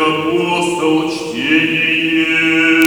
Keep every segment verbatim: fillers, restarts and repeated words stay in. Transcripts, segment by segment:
предапостол чтение.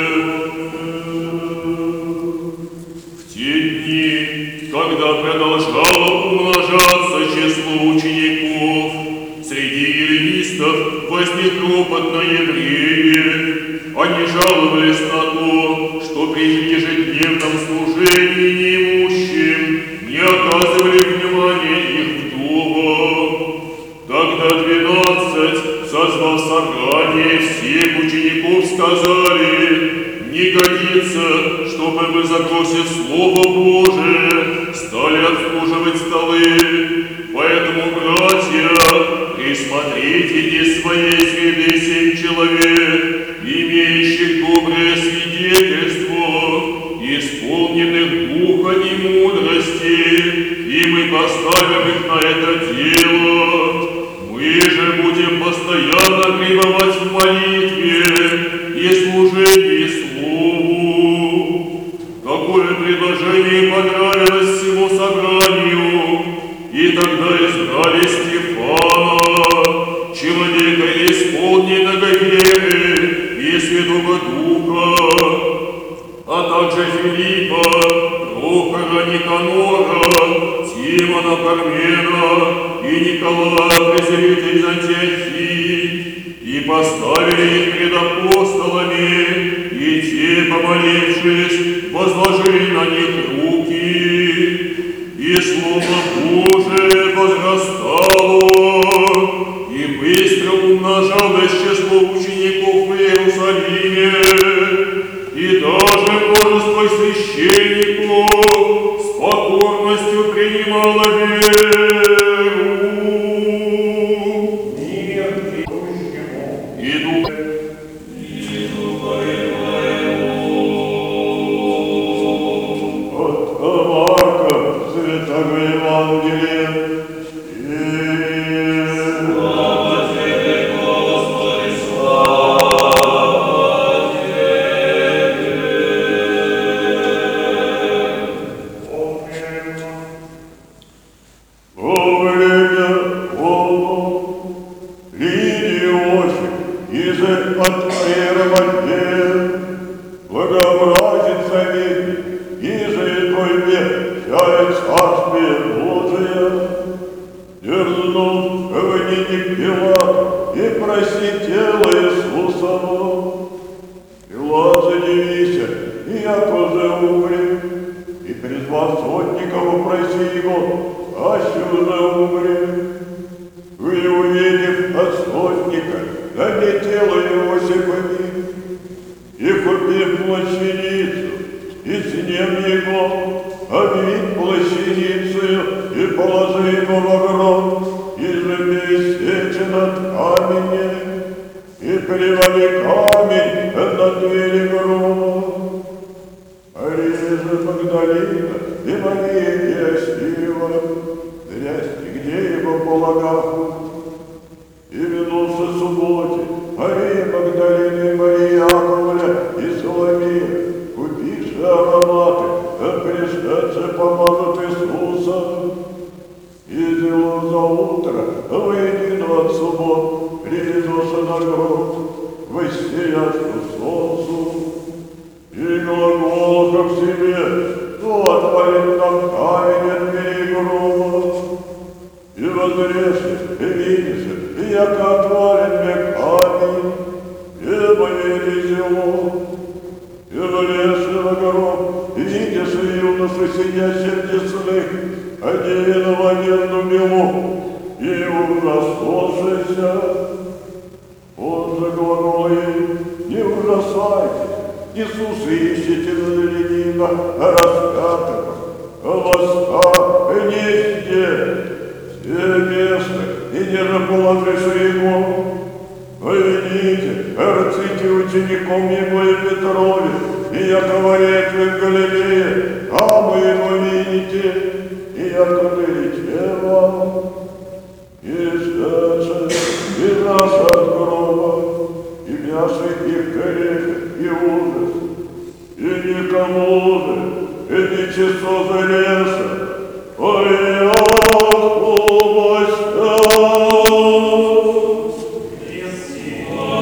В те дни, когда продолжало умножаться число учеников, среди эллинистов возник ропот на евреев. Они жаловались на то, что при ежедневном служении неимущим не оказывали внимания их вдовам. Тогда двенадцать, созвав собрание всех учеников, сказали: не годится, чтобы мы, забросив Слово Божие, стали обслуживать столы. Поэтому, братья, присмотрите из своей среды семь человек, имеющих доброе свидетельство, исполненных духа и мудрости, и мы поставим их на это дело. Мы же будем постоянно пребывать в молитве и служении Слову. Такое предложение понравилось всему собранию, и тогда избрали Стефана, человека исполненного веры и Святого Духа, а также Филиппа, Прохора, Никанора, Тимона, Пармена и Николая, презрителя из Антиохии, и поставили их пред апостолами, и те, помолившись, возложили на них руки, и Слово Божие возрастало, и быстро умножалось число учеников в Иерусалиме, и даже множество священников с покорностью принимало веру. Мир идущему, и дух, и духа от Марка, Святого Евангелия. Yes,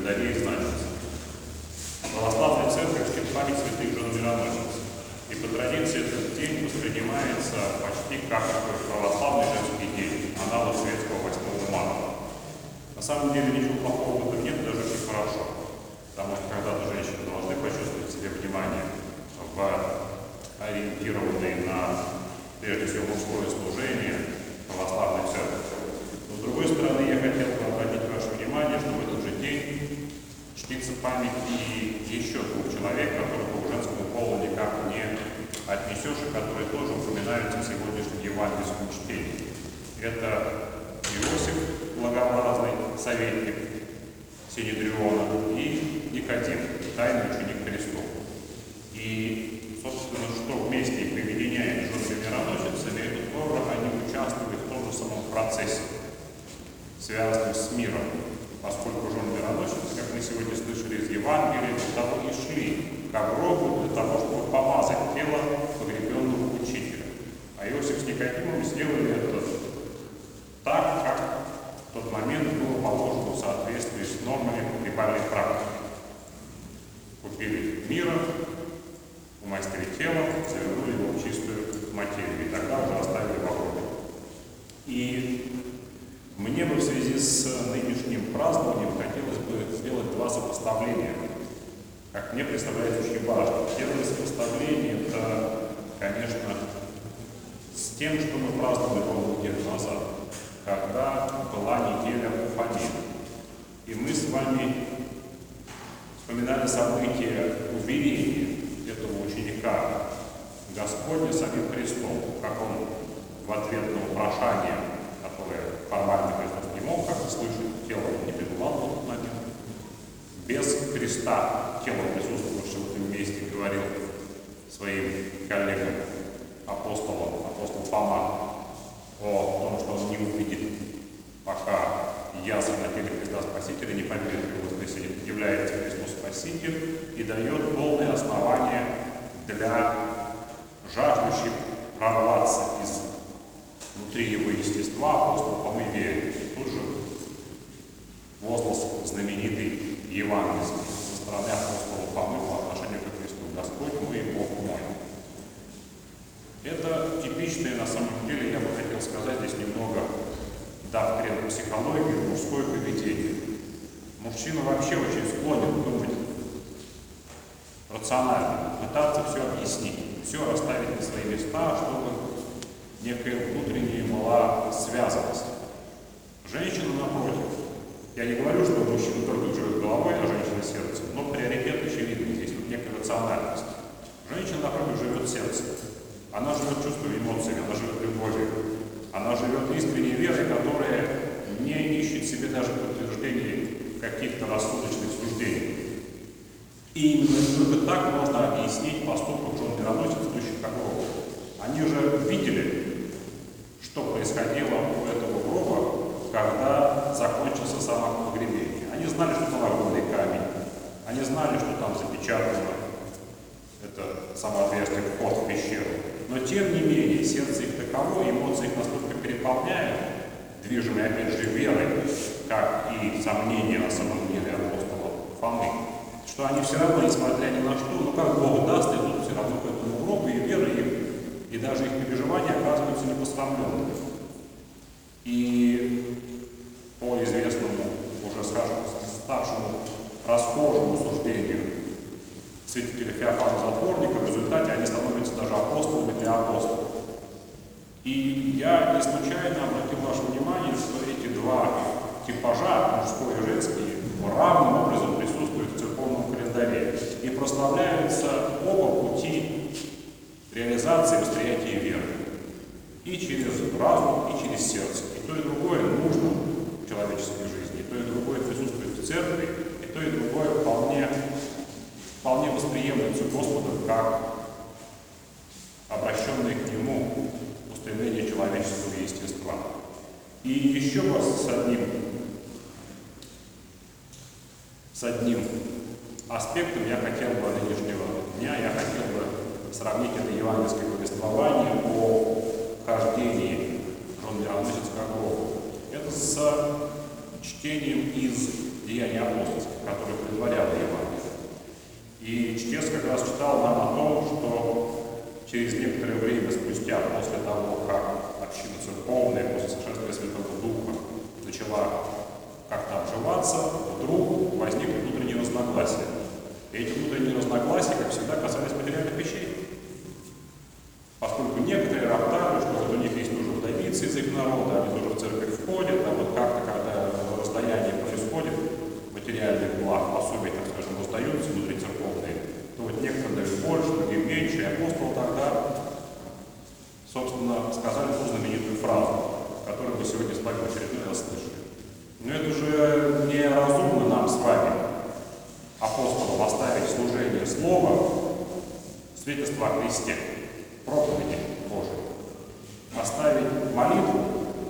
календаре значится. Православная церковь чтит память святых жен мироносиц. И по традиции этот день воспринимается почти как такой православный женский день, аналог светского восьмого марта. На самом деле ничего плохого в этом нет, даже очень хорошо. Потому что когда-то женщины должны почувствовать в себе внимание, в ориентированной на, прежде всего, мужское служение православной церкви. Но с другой стороны, я хотел бы обратить ваше внимание, что в этот же день чтится память и еще двух человек, которых по женскому полу никак не отнесешь, и которые тоже упоминаются в сегодняшнем евангельском чтении. Это Иосиф, благообразный советник Синедриона, и Никодим, тайный ученик Христов. И, собственно, что вместе их объединяет с женами мироносицами, это то, что они участвовали в том же самом процессе, связанном с миром. Поскольку жены мироносицы, как мы сегодня слышали из Евангелия, для того и шли к гробу, для того, чтобы помазать тело погребенного учителя. А Иосиф с Никодимом сделали это так, как в тот момент было положено в соответствии с нормами погребальной практики. Купили мира, умастили тело, завернули его в чистую материю, и тогда уже оставили в гробе. И мне бы в связи с нынешним празднованием хотелось бы сделать два сопоставления. Как мне представляется, очень важно. Первое сопоставление – это, конечно, с тем, что мы праздновали полгода лет назад, когда была неделя Уфанида. И мы с вами вспоминали события уверения этого ученика Господня самим Христом, как он в ответ на вопрошание, которое формально Христос не мог, как вы слышали, тело не пребывало в этот момент. Без Христа, тело присутствовавшего в этом месте, говорил своим коллегам, апостолам, апостол Фома, о том, что он не увидит, пока ясно на теле Христа Спасителя не поверит в его воскресение. Является Христос Спаситель и дает полное основание для жаждущих прорваться из внутри его естества апостол Фомы верит. И тут же возглас знаменитый евангельский со стороны апостола Фомы по отношению к Христу: Господь мой и Бог мой. Это типичное, на самом деле, я бы хотел сказать здесь немного доктрин психологии, мужское поведение. Мужчина вообще очень склонен думать рационально, пытаться все объяснить, все расставить на свои места, чтобы некая внутренняя была связанность. Женщина, напротив, я не говорю, что мужчина только живет головой, а женщина сердцем, но приоритет очевидный здесь, вот некая рациональность. Женщина, напротив, живет сердцем. Она живет чувством, эмоциями, она живет любовью. Она живет искренней верой, которая не ищет себе даже подтверждений каких-то рассудочных суждений. И именно только так можно объяснить поступок жен мироносиц, идущих к гробу. Они же видели, что происходило у этого гроба, когда закончился сам акт погребения. Они знали, что там огромный камень. Они знали, что там запечатано это само отверстие, вход в пещеру. Но тем не менее, сердце их таково, эмоции их настолько переполняют, движимые опять же верой, как и сомнения на самом деле апостола Фомы, что они все равно, несмотря ни на что, ну как Бог даст, идут все равно к этому гробу, и вера их, и даже их переживания оказываются непосрамленными. И по известному, уже скажем, ставшему расхожему суждению святителя Феофана Затворника, в результате они становятся даже апостолами для апостолов. И я не случайно обратил ваше внимание, что эти два типажа, мужской и женский, равным образом присутствуют в церковном календаре и прославляются оба пути реализации восприятия веры. И через разум, и через сердце. И то, и другое нужно в человеческой жизни, и то, и другое присутствует в церкви, и то, и другое вполне вполне восприемлется Господом как обращенное к Нему устремление человеческого естества. И еще раз с одним, с одним аспектом я хотел бы нынешнего дня, я хотел бы сравнить это евангельское повествование о хождении жен мироносиц к гробу. Это с чтением из деяния апостольских, которые предваряли Евангелие. И чтец как раз читал нам о том, что через некоторое время спустя, после того, как община церковная, после сошествия Святого Духа начала как-то обживаться, вдруг возникли внутренние разногласия. И эти внутренние разногласия, как всегда, касались материальных вещей. Поскольку некоторые роптали, что вот у них есть тоже вдовицы из их народа, они тоже в церковь входят, а вот как-то, когда расстояние происходит, материальных благ, пособий, так скажем, раздаются внутрицерковные, то вот некоторым дают больше, другим меньше, и апостол тогда, собственно, сказали ту знаменитую фразу, которую мы сегодня с вами в очередной раз слышали. Но это же неразумно нам с вами, апостолам, оставить служение слова, свидетельство о Христе, проповеди Божией, оставить молитву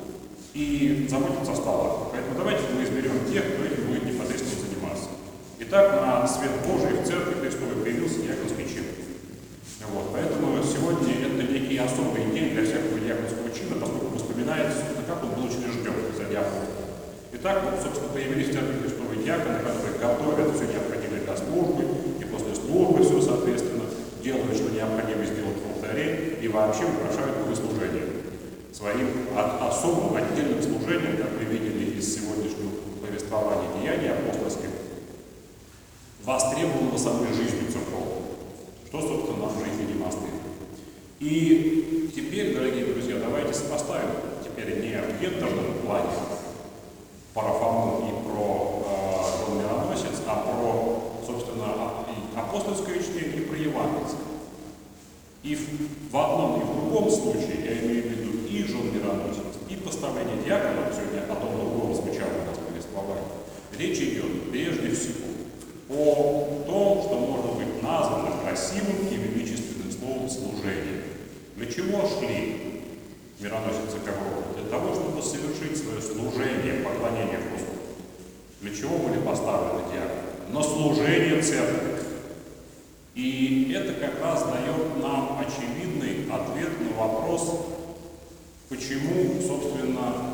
и заботиться о столах. Поэтому давайте мы изберем тех, кто этим будет непосредственно заниматься. Итак, на свет Божий в Церкви Христовой появился диаконский чин. Вот, поэтому сегодня это некий особый день для всякого диаконского чина, поскольку вспоминается, как он был учрежден за диакона. Итак, вот, собственно, появились в Церкви Христовой диаконы, которые готовят все необходимое для службы, и после службы все, соответственно, делают, что необходимо сделать в алтаре, и вообще украшают богослужение своим от, особым отдельным служением, как мы видели из сегодняшнего повествования деяний апостольских, востребованного самой жизнью церковной, что, собственно, нам в жизни не мосты. И теперь, дорогие друзья, давайте сопоставим теперь не в гендерном плане парафамон и про э, Жен Мироносец, а про, собственно, апостольское чтение и про евангельское. И в, в одном и в другом случае, я имею в виду и Жен Мироносец, и поставление диакона, сегодня о том другом звучало у нас повествование, речь идет прежде всего о том, что может быть названо красивым и величественным словом служение. Для чего шли мироносицы к Европе? Для того, чтобы совершить свое служение, поклонение Господу. Для чего были поставлены диаконы? На служение церкви. И это как раз дает нам очевидный ответ на вопрос, почему, собственно,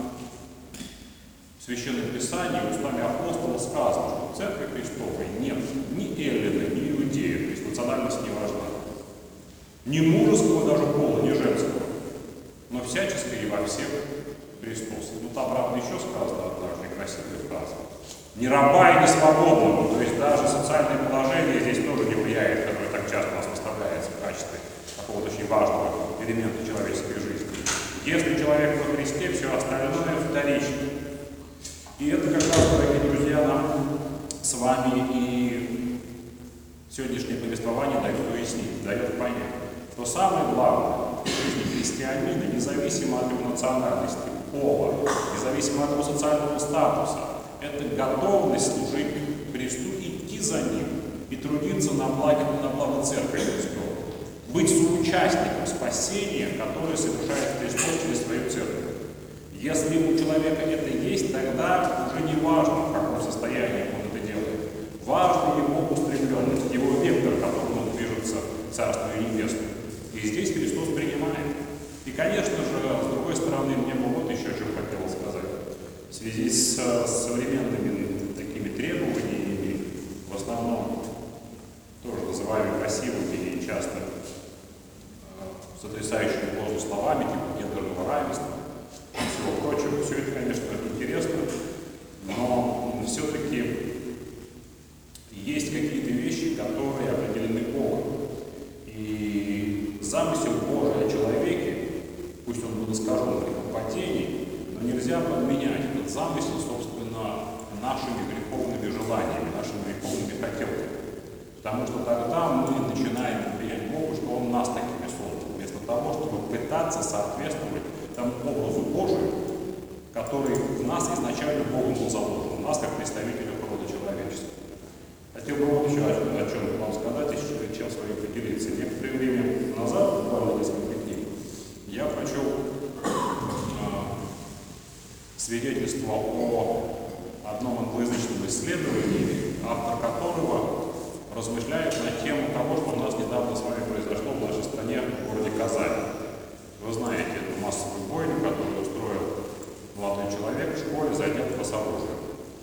в Священном Писании устами апостола сказано, что в Церкви Христовой нет ни эллина, ни иудея, то есть национальность не важна, ни мужеского даже пола, ни женского, но всяческое и во всех Христос. Тут обратно еще сказано одна очень красивая фраза. Ни раба и ни свободного, то есть даже социальное положение здесь тоже не влияет, которое так часто у нас выставляется в качестве какого-то очень важного элемента человеческой жизни. Если человек во Христе, все остальное вторично. И это как раз, дорогие друзья, нам с вами и сегодняшнее повествование дает уяснить, дает понять, что самое главное в жизни христианина, независимо от его национальности, пола, независимо от его социального статуса, это готовность служить Христу, идти за Ним и трудиться на благо, на благо Церкви Христовой. Быть соучастником спасения, которое совершает Христос через свою Церковь. Если у человека это есть, тогда уже не важно, в каком состоянии он это делает. Важна его устремленность, его вектор, которым он движется в Царство Небесное. И здесь Христос принимает. И, конечно же, с другой стороны, мне бы вот еще что хотелось сказать. В связи с современными такими требованиями, в основном тоже называемыми красивыми и часто э, сотрясающими воздух словами, типа гендерного равенства и всего прочего, все это, конечно, интересно, но все-таки есть какие-то вещи, которые определены Богом. И замысел Божий о человеке, пусть он был искажен при попадении, но нельзя подменять этот замысел, собственно, нашими греховными желаниями, нашими греховными хотелками. Потому что тогда мы начинаем влиять Богу, что Он нас такими создал, вместо того, чтобы пытаться соответствовать тому образу Божию, который в нас изначально Богом был заложен, у нас как представителю рода человечества. Хотел бы вот еще о чем вам сказать, и чем с вами поделиться. Некоторое время назад, буквально несколько дней, я прочел э, свидетельство о одном англоязычном исследовании, автор которого размышляет на тему того, что у нас недавно с вами произошло в нашей стране, в городе Казани. Вы знаете эту массовую бойню, которую устроил молодой человек в школе, задев вас оружием.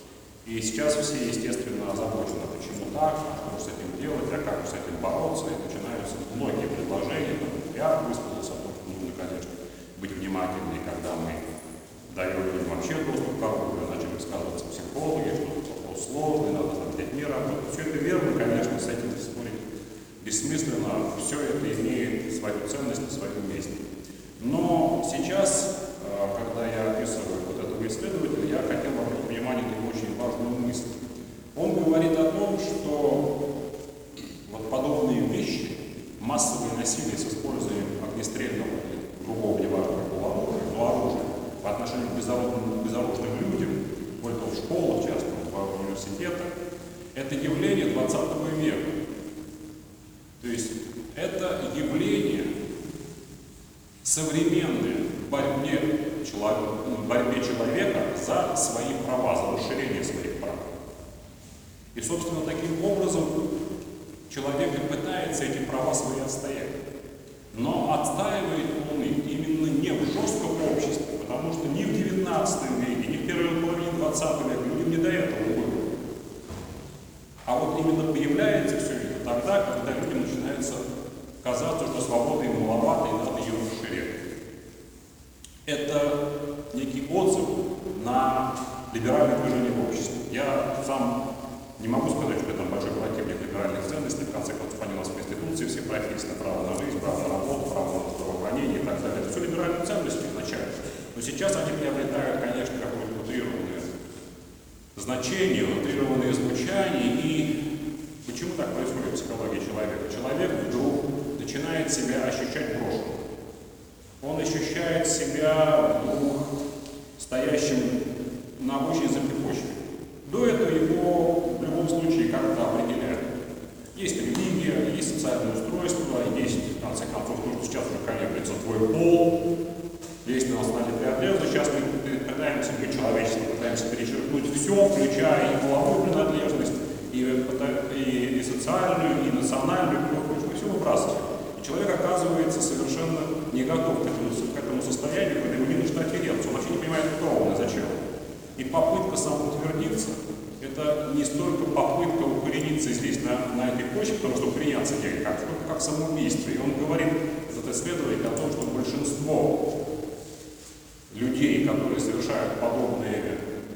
И сейчас все, естественно, озабочены, почему так, а что с этим делать, а как с этим бороться, и начинаются многие предложения. Я высказался о том, что нужно, конечно, быть внимательнее, когда мы даем людям вообще доступ к оружию, начали высказываться психологи, что это вопрос сложный, надо с детьми работать. Все это верно, конечно, с этим спорить бессмысленно, все это имеет свою ценность на своем месте. Но сейчас, когда я описываю вот этого исследователя, я хотел обратить внимание на его очень важную мысль. Он говорит о том, что вот подобные вещи, массовое насилие с использованием огнестрельного или другого, неважно какого оружия, но оружия по отношению к безоружным, безоружным людям, только в школах, часто в университетах, это явление двадцатого века. То есть это явление современное в борьбе, в борьбе человека за свои права, за расширение своих прав. И, собственно, таким образом человек и пытается эти права свои отстоять. Но отстаивает он их именно не в жестком обществе, потому что ни в девятнадцатом веке, ни в первой половине двадцатого века людям не до этого было. А вот именно появляется все это тогда, когда людям начинается казаться, что свобода им маловато и надо ее расширять. Это некий отзыв на либеральное движение в обществе. Я сам не могу сказать, что я там большой противник либеральных ценностей, в конце концов, они у нас в Конституции, все профессии, право на жизнь, право на работу, право на здравоохранение и так далее. Это все либеральные ценности изначально. Но сейчас они приобретают, конечно, какое-то утрированное значение, утрированное звучание. И почему так происходит в психологии человека? Человек вдруг начинает себя ощущать брошенным. Он ощущает себя вдруг стоящим на обочине запекочки. До этого его в любом случае как-то определяют. Есть религия, есть социальное устройство, есть, в конце концов, то, что сейчас уже колеблется твой пол, есть национальная принадлежность. Сейчас мы пытаемся, мы человечество пытаемся перечеркнуть все, включая и половую принадлежность, и, и, и социальную, и национальную, мы все выбрасываем. И человек оказывается совершенно не готов к этому, к этому состоянию, когда ему не нужно офигеться, он вообще не понимает, кто он и зачем. И попытка самоутвердиться – это не столько попытка укорениться здесь, на, на этой почве, потому что укореняться негде, как, как самоубийство. И он говорит, этот исследователь, о том, что большинство людей, которые совершают подобные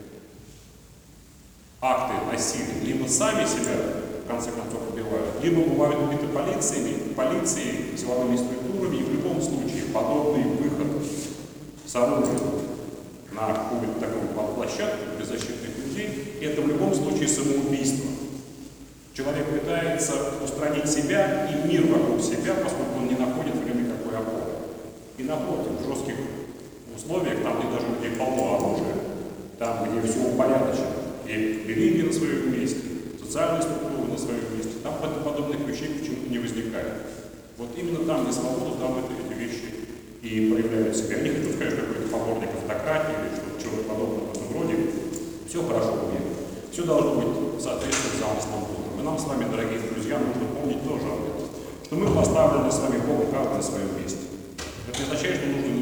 акты насилия, либо сами себя, в конце концов, убивают, либо бывают убиты полициями, полицией, силовыми структурами, и в любом случае подобный выход с оружием на какую-то такую площадку беззащитных людей, это в любом случае самоубийство. Человек пытается устранить себя и мир вокруг себя, поскольку он не находит в нем никакой опоры. И напротив, в жестких условиях, там, где даже людей полно оружия, там, где все упорядочено, и религия на своем месте, социальные структуры на своем месте, там подобных вещей почему-то не возникает. Вот именно там, где свобода, там эти вещи и проявляют себя. Я не хочу сказать, что какой-то поборник автократии или что-то чего-то подобного в этом роде. Все хорошо в мире. Все должно быть соответствовать замыслам Бога. И нам с вами, дорогие друзья, нужно помнить тоже об этом. Что мы поставлены с вами Богом каждый на своем месте. Это не означает, что нужно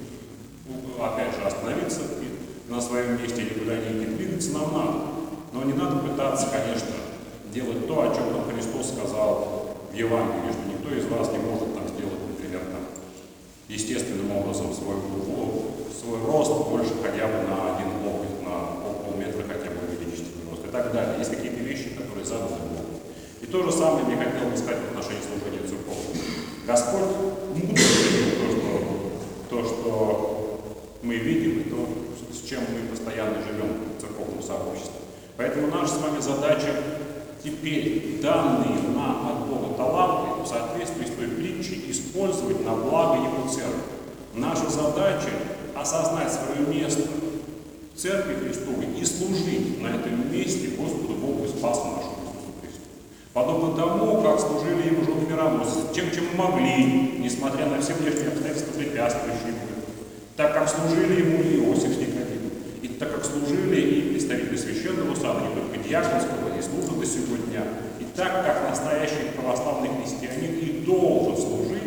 опять же остановиться на своем месте или куда ни двигаться нам надо. Но не надо пытаться, конечно, делать то, о чем там Христос сказал в Евангелии, что никто из вас не может там сделать, например, там, естественным образом свой, свой рост больше хотя бы на один локоть, на пол, полметра хотя бы увеличить рост и так далее. Есть какие-то вещи, которые заданы Богом. И то же самое мне хотел бы сказать в отношении служения церкови. Господь мудро то, что, то, что мы видим, и то, с чем мы постоянно живем в церковном сообществе. Поэтому наша с вами задача теперь данные нам от Бога таланты в соответствии с той притчей использовать на благо Его церкви. Наша задача осознать свое место в церкви Христовой и служить на этом месте Господу Богу и Спасу нашему Иисусу Христу. Подобно тому, как служили Ему жены мироносцы, тем, чем могли, несмотря на все внешние обстоятельства, препятствующие Ему. Так как служили Ему и Иосиф с Никодимом. И так как служили и представители священного сада, не только диаконского, и служат до сего дня, и так как настоящий православный христианин и должен служить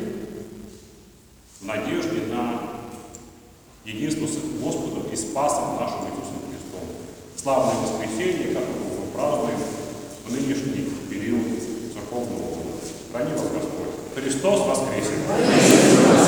в надежде на единство с Господом и Спасом нашим Иисусом Христом. славное воскресенье, которое мы празднуем в нынешний период церковного года. Храни вас Господь. Христос воскресе!